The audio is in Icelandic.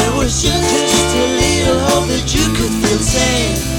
was just a little hope that you could feel sad.